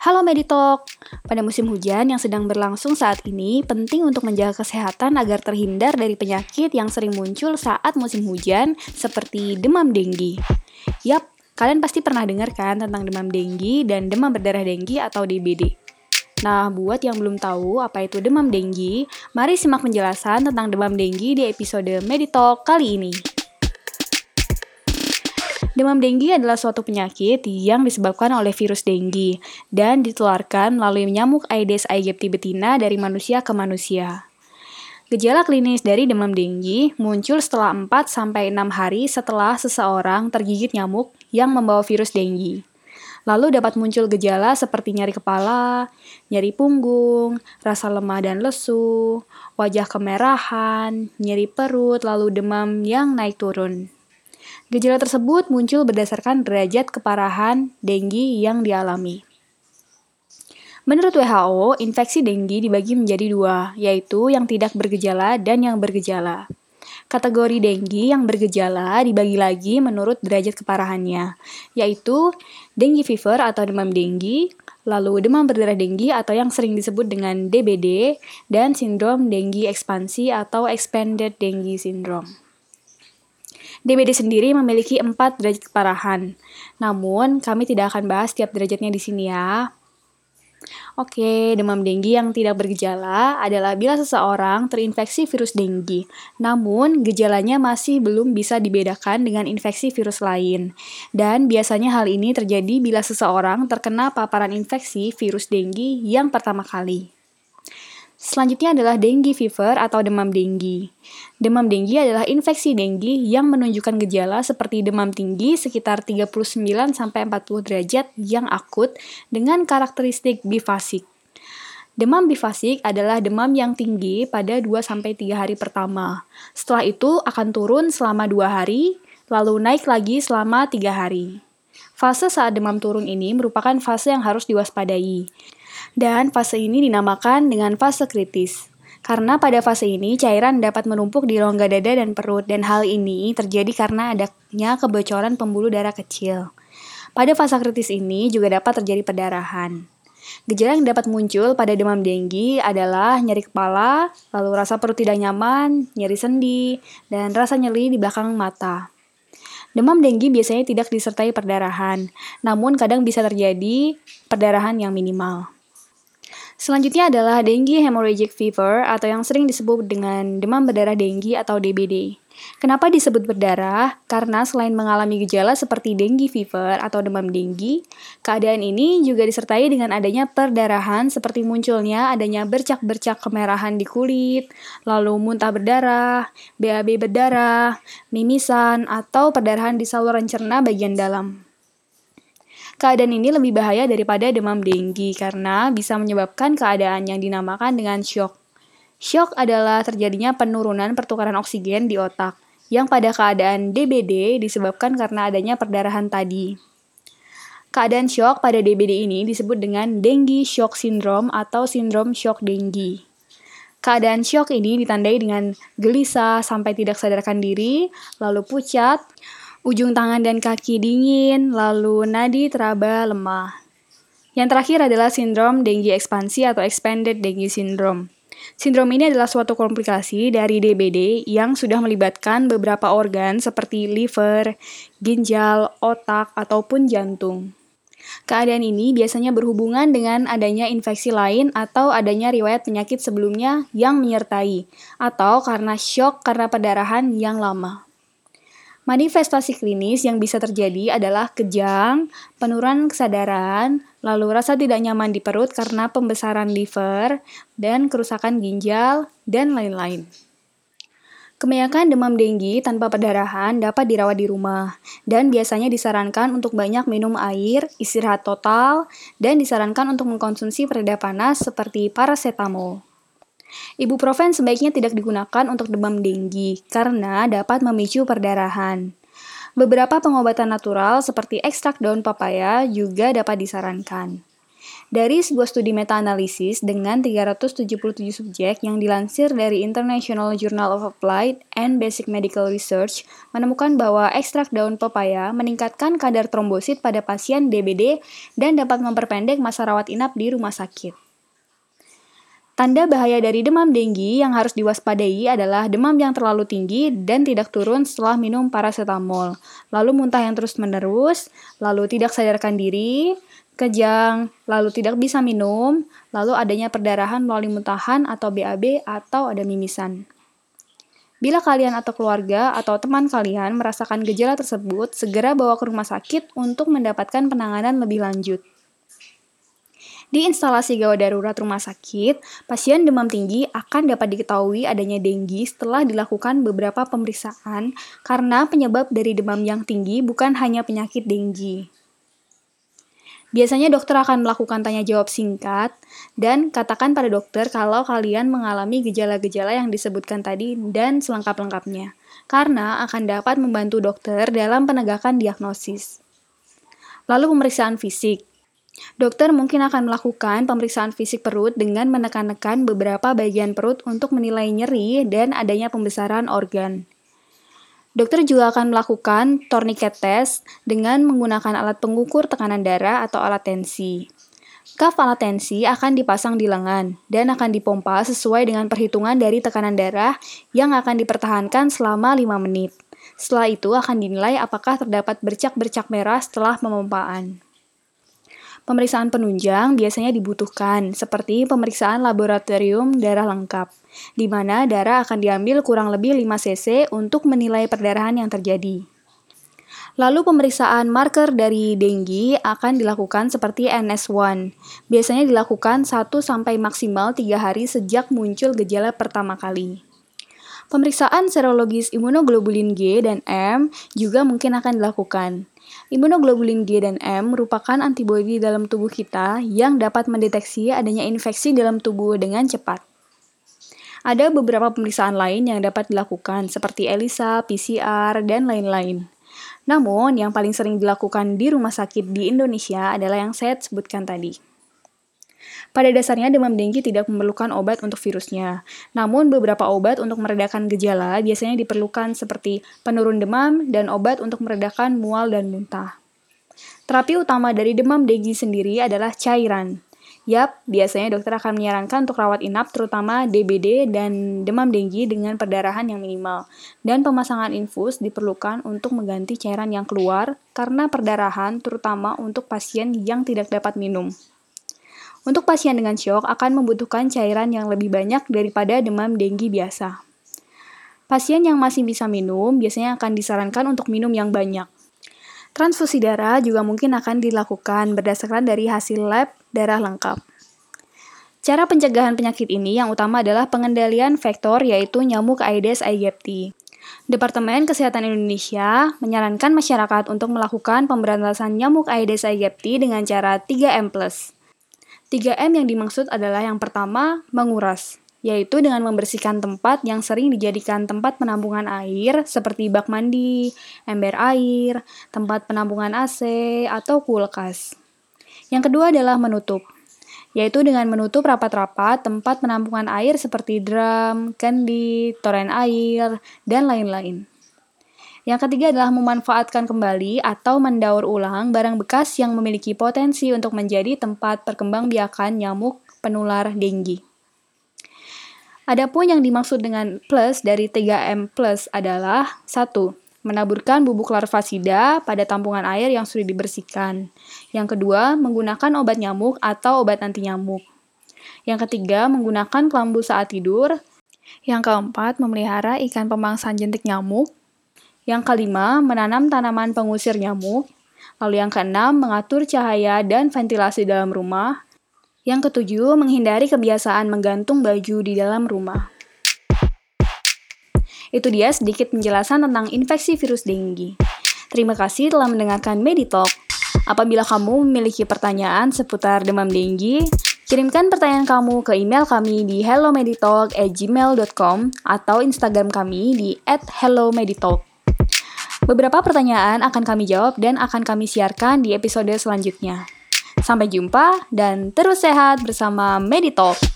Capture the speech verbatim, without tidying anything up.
Halo Meditalk, pada musim hujan yang sedang berlangsung saat ini, penting untuk menjaga kesehatan agar terhindar dari penyakit yang sering muncul saat musim hujan, seperti demam denggi. Yap, kalian pasti pernah dengar kan tentang demam denggi dan demam berdarah denggi atau D B D. Nah, buat yang belum tahu apa itu demam denggi, mari simak penjelasan tentang demam denggi di episode Meditalk kali ini. Demam denggi adalah suatu penyakit yang disebabkan oleh virus denggi dan ditularkan melalui nyamuk Aedes aegypti betina dari manusia ke manusia. Gejala klinis dari demam denggi muncul setelah empat sampai enam hari setelah seseorang tergigit nyamuk yang membawa virus denggi. Lalu dapat muncul gejala seperti nyeri kepala, nyeri punggung, rasa lemah dan lesu, wajah kemerahan, nyeri perut, lalu demam yang naik turun. Gejala tersebut muncul berdasarkan derajat keparahan denggi yang dialami. Menurut W H O, infeksi denggi dibagi menjadi dua, yaitu yang tidak bergejala dan yang bergejala. Kategori denggi yang bergejala dibagi lagi menurut derajat keparahannya, yaitu dengue fever atau demam denggi, lalu demam berdarah denggi atau yang sering disebut dengan D B D, dan sindrom denggi ekspansi atau expanded dengue syndrome. D B D sendiri memiliki empat derajat keparahan. Namun, kami tidak akan bahas tiap derajatnya di sini ya. Oke, demam denggi yang tidak bergejala adalah bila seseorang terinfeksi virus denggi, namun gejalanya masih belum bisa dibedakan dengan infeksi virus lain. Dan biasanya hal ini terjadi bila seseorang terkena paparan infeksi virus denggi yang pertama kali. Selanjutnya adalah dengue fever atau demam denggi. Demam denggi adalah infeksi denggi yang menunjukkan gejala seperti demam tinggi sekitar tiga puluh sembilan sampai empat puluh derajat yang akut dengan karakteristik bifasik. Demam bifasik adalah demam yang tinggi pada dua sampai tiga hari pertama. Setelah itu akan turun selama dua hari, lalu naik lagi selama tiga hari. Fase saat demam turun ini merupakan fase yang harus diwaspadai. Dan fase ini dinamakan dengan fase kritis. Karena pada fase ini cairan dapat menumpuk di rongga dada dan perut, dan hal ini terjadi karena adanya kebocoran pembuluh darah kecil. Pada fase kritis ini juga dapat terjadi perdarahan. Gejala yang dapat muncul pada demam denggi adalah nyeri kepala, lalu rasa perut tidak nyaman, nyeri sendi, dan rasa nyeri di belakang mata. Demam denggi biasanya tidak disertai perdarahan, namun kadang bisa terjadi perdarahan yang minimal. Selanjutnya adalah dengue hemorrhagic fever atau yang sering disebut dengan demam berdarah denggi atau D B D. Kenapa disebut berdarah? Karena selain mengalami gejala seperti dengue fever atau demam denggi, keadaan ini juga disertai dengan adanya perdarahan seperti munculnya adanya bercak-bercak kemerahan di kulit, lalu muntah berdarah, B A B berdarah, mimisan, atau perdarahan di saluran cerna bagian dalam. Keadaan ini lebih bahaya daripada demam denggi karena bisa menyebabkan keadaan yang dinamakan dengan shock. Shock adalah terjadinya penurunan pertukaran oksigen di otak, yang pada keadaan D B D disebabkan karena adanya perdarahan tadi. Keadaan shock pada D B D ini disebut dengan dengue shock syndrome atau sindrom shock denggi. Keadaan shock ini ditandai dengan gelisah sampai tidak sadarkan diri, lalu pucat, ujung tangan dan kaki dingin, lalu nadi teraba lemah. Yang terakhir adalah sindrom denggi ekspansi atau expanded dengue syndrome. Sindrom ini adalah suatu komplikasi dari D B D yang sudah melibatkan beberapa organ seperti liver, ginjal, otak, ataupun jantung. Keadaan ini biasanya berhubungan dengan adanya infeksi lain atau adanya riwayat penyakit sebelumnya yang menyertai, atau karena shock karena perdarahan yang lama. Manifestasi klinis yang bisa terjadi adalah kejang, penurunan kesadaran, lalu rasa tidak nyaman di perut karena pembesaran liver, dan kerusakan ginjal, dan lain-lain. Kebanyakan demam denggi tanpa perdarahan dapat dirawat di rumah, dan biasanya disarankan untuk banyak minum air, istirahat total, dan disarankan untuk mengkonsumsi pereda panas seperti paracetamol. Ibuprofen sebaiknya tidak digunakan untuk demam denggi karena dapat memicu perdarahan. Beberapa pengobatan natural seperti ekstrak daun papaya juga dapat disarankan. Dari sebuah studi meta-analisis dengan tiga ratus tujuh puluh tujuh subjek yang dilansir dari International Journal of Applied and Basic Medical Research menemukan bahwa ekstrak daun pepaya meningkatkan kadar trombosit pada pasien D B D dan dapat memperpendek masa rawat inap di rumah sakit. Tanda bahaya dari demam denggi yang harus diwaspadai adalah demam yang terlalu tinggi dan tidak turun setelah minum paracetamol, lalu muntah yang terus-menerus, lalu tidak sadarkan diri, kejang, lalu tidak bisa minum, lalu adanya perdarahan melalui muntahan atau B A B atau ada mimisan. Bila kalian atau keluarga atau teman kalian merasakan gejala tersebut, segera bawa ke rumah sakit untuk mendapatkan penanganan lebih lanjut. Di instalasi gawat darurat rumah sakit, pasien demam tinggi akan dapat diketahui adanya denggi setelah dilakukan beberapa pemeriksaan karena penyebab dari demam yang tinggi bukan hanya penyakit denggi. Biasanya dokter akan melakukan tanya jawab singkat dan katakan pada dokter kalau kalian mengalami gejala-gejala yang disebutkan tadi dan selengkap-lengkapnya, karena akan dapat membantu dokter dalam penegakan diagnosis. Lalu pemeriksaan fisik. Dokter mungkin akan melakukan pemeriksaan fisik perut dengan menekan-nekan beberapa bagian perut untuk menilai nyeri dan adanya pembesaran organ. Dokter juga akan melakukan tourniquet test dengan menggunakan alat pengukur tekanan darah atau alat tensi. Cuff alat tensi akan dipasang di lengan dan akan dipompa sesuai dengan perhitungan dari tekanan darah yang akan dipertahankan selama lima menit. Setelah itu akan dinilai apakah terdapat bercak-bercak merah setelah pemompaan. Pemeriksaan penunjang biasanya dibutuhkan, seperti pemeriksaan laboratorium darah lengkap, di mana darah akan diambil kurang lebih lima cc untuk menilai perdarahan yang terjadi. Lalu pemeriksaan marker dari denggi akan dilakukan seperti N S satu. Biasanya dilakukan satu sampai maksimal tiga hari sejak muncul gejala pertama kali. Pemeriksaan serologis imunoglobulin G dan M juga mungkin akan dilakukan. Imunoglobulin G dan M merupakan antibodi dalam tubuh kita yang dapat mendeteksi adanya infeksi dalam tubuh dengan cepat. Ada beberapa pemeriksaan lain yang dapat dilakukan seperti ELISA, P C R, dan lain-lain. Namun, yang paling sering dilakukan di rumah sakit di Indonesia adalah yang saya sebutkan tadi. Pada dasarnya, demam denggi tidak memerlukan obat untuk virusnya. Namun, beberapa obat untuk meredakan gejala biasanya diperlukan seperti penurun demam dan obat untuk meredakan mual dan muntah. Terapi utama dari demam denggi sendiri adalah cairan. Yap, biasanya dokter akan menyarankan untuk rawat inap terutama D B D dan demam denggi dengan perdarahan yang minimal. Dan pemasangan infus diperlukan untuk mengganti cairan yang keluar karena perdarahan terutama untuk pasien yang tidak dapat minum. Untuk pasien dengan syok akan membutuhkan cairan yang lebih banyak daripada demam denggi biasa. Pasien yang masih bisa minum biasanya akan disarankan untuk minum yang banyak. Transfusi darah juga mungkin akan dilakukan berdasarkan dari hasil lab darah lengkap. Cara pencegahan penyakit ini yang utama adalah pengendalian vektor yaitu nyamuk Aedes aegypti. Departemen Kesehatan Indonesia menyarankan masyarakat untuk melakukan pemberantasan nyamuk Aedes aegypti dengan cara tiga M plus. tiga M yang dimaksud adalah yang pertama, menguras, yaitu dengan membersihkan tempat yang sering dijadikan tempat penampungan air seperti bak mandi, ember air, tempat penampungan A C, atau kulkas. Yang kedua adalah menutup, yaitu dengan menutup rapat-rapat tempat penampungan air seperti drum, kendi, toren air, dan lain-lain. Yang ketiga adalah memanfaatkan kembali atau mendaur ulang barang bekas yang memiliki potensi untuk menjadi tempat perkembangbiakan nyamuk penular denggi. Adapun yang dimaksud dengan plus dari tiga M plus adalah satu. Menaburkan bubuk larvasida pada tampungan air yang sudah dibersihkan. Yang kedua, menggunakan obat nyamuk atau obat anti nyamuk. Yang ketiga, menggunakan kelambu saat tidur. Yang keempat, memelihara ikan pemangsaan jentik nyamuk. Yang kelima, menanam tanaman pengusir nyamuk. Lalu yang keenam, mengatur cahaya dan ventilasi dalam rumah. Yang ketujuh, menghindari kebiasaan menggantung baju di dalam rumah. Itu dia sedikit penjelasan tentang infeksi virus denggi. Terima kasih telah mendengarkan Meditalk. Apabila kamu memiliki pertanyaan seputar demam denggi, kirimkan pertanyaan kamu ke email kami di hello meditalk at gmail dot com atau Instagram kami di at hello meditalk. Beberapa pertanyaan akan kami jawab dan akan kami siarkan di episode selanjutnya. Sampai jumpa dan terus sehat bersama Meditalk.